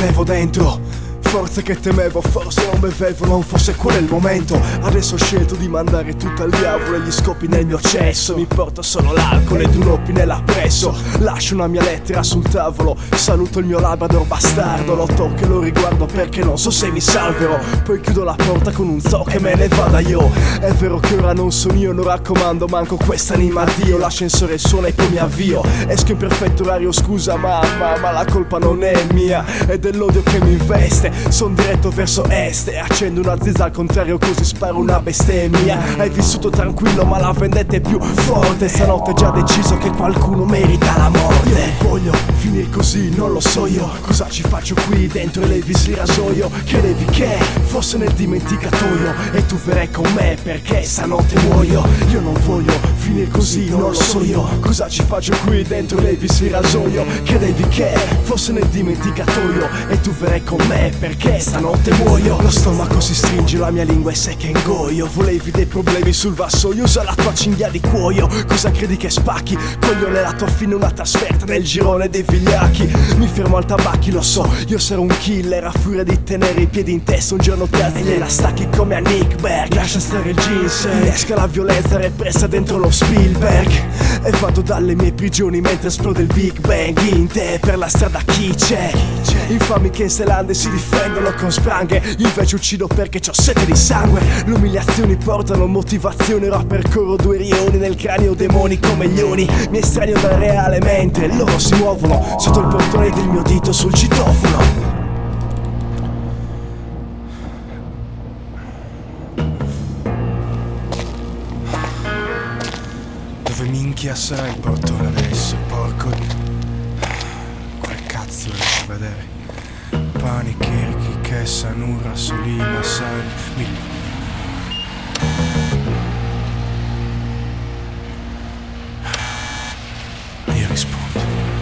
avevo dentro. Forze che temevo, forse non bevevo, non fosse quello il momento. Adesso ho scelto di mandare tutto al diavolo e gli scopi nel mio cesso. Mi porto solo l'alcol ed un opinel appresso. Lascio una mia lettera sul tavolo, saluto il mio labrador bastardo. Lo tocco e lo riguardo perché non so se mi salverò. Poi chiudo la porta con un zo che me ne vada io. È vero che ora non sono io, non raccomando manco quest'anima a Dio. L'ascensore suona e poi mi avvio. Esco in perfetto orario, scusa mamma, ma la colpa non è mia. È dell'odio che mi investe. Son diretto verso est e accendo una zizza al contrario, così sparo una bestemmia. Hai vissuto tranquillo ma la vendetta è più forte. Stanotte ho già deciso che qualcuno merita la morte. Io non voglio finire così, non lo so io cosa ci faccio qui dentro e levisi il rasoio. Credevi che fosse nel dimenticatoio e tu verrai con me perché stanotte muoio. Io non voglio finire così, non lo so io cosa ci faccio qui dentro e levisi il rasoio. Credevi che fosse nel dimenticatoio e tu verrai con me perché stanotte muoio. Lo stomaco si stringe, la mia lingua è secca e ingoio. Volevi dei problemi sul vassoio, usa la tua cinghia di cuoio. Cosa credi che spacchi? Coglione, la tua fine una trasferta nel girone dei vigliacchi. Mi fermo al tabacchi, lo so, io sarò un killer a furia di tenere i piedi in testa. Un giorno ti alzi e la stacchi come a Nick Berg. Lascia stare il jeans, innesca la violenza repressa dentro lo Spielberg. E vado dalle mie prigioni mentre esplode il Big Bang. In te per la strada chi c'è? Infami che in Zelanda si difendono con spranghe. Io invece uccido perché c'ho sete di sangue. Le umiliazioni portano motivazione. Ora percorro due rioni nel cranio, demoni come gli oni. Mi estraneo dal reale mentre loro si muovono sotto il portone del mio dito sul citofono. Dove minchia sarà il portone adesso, porco? Quale cazzo riesco a vedere? Pani, Kirki, Kessa, Nura, Solina, San, Mille. Io rispondo.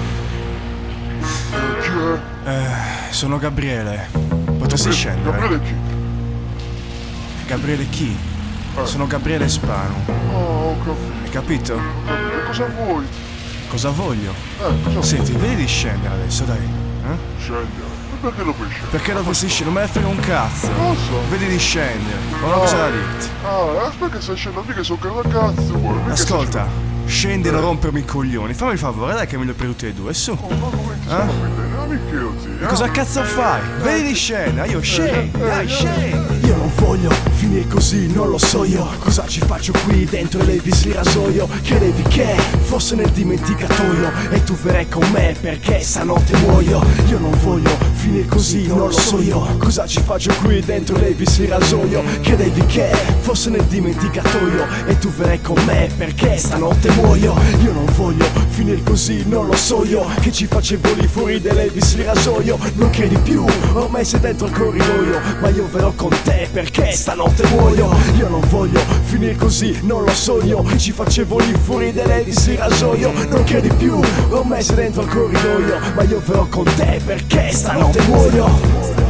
Chi è? Sono Gabriele. Potresti scendere? Gabriele chi? Gabriele chi? Sono Gabriele Spano. Oh, ho capito. Hai capito? Ho capito. Cosa vuoi? Cosa voglio? Cosa Senti, vuoi? vedi di scendere adesso, dai. Scendere. E perché lo puoi scendere? Perché dovresti scendere? Non me ne frega un cazzo. Non lo so. Vedi di scendere. Ho una cosa da dirti. Aspetta che stai scendendo, mica sono che ragazzo vuoi. Mica Ascolta, scendi e non rompermi i coglioni. Fammi il favore, dai che è meglio per tutti e due, su. Oh, ma come ti sono bene? Amiche così. Cosa cazzo fai? Vedi di scendere, io scendi, dai, scendi. Io non voglio finire così, non lo so io cosa ci faccio qui dentro e levisi il rasoio. Credevi che fosse nel dimenticatoio e tu verrai con me perché stanotte muoio. Io non voglio finire così, non lo so io cosa ci faccio qui dentro e levisi il rasoio. Credevi che fosse nel dimenticatoio e tu verrai con me perché stanotte muoio. Io non voglio finire così, non lo so io che ci facevo lì fuori e levisi il rasoio. Non credi più, ormai sei dentro il corridoio, ma io verrò con te perché stanotte muoio. Io non voglio finire così, non lo so io che ci facevo lì fuori e levisi il rasoio. Non credi più, ormai sei dentro il corridoio, ma io verrò con te perché stanotte muoio.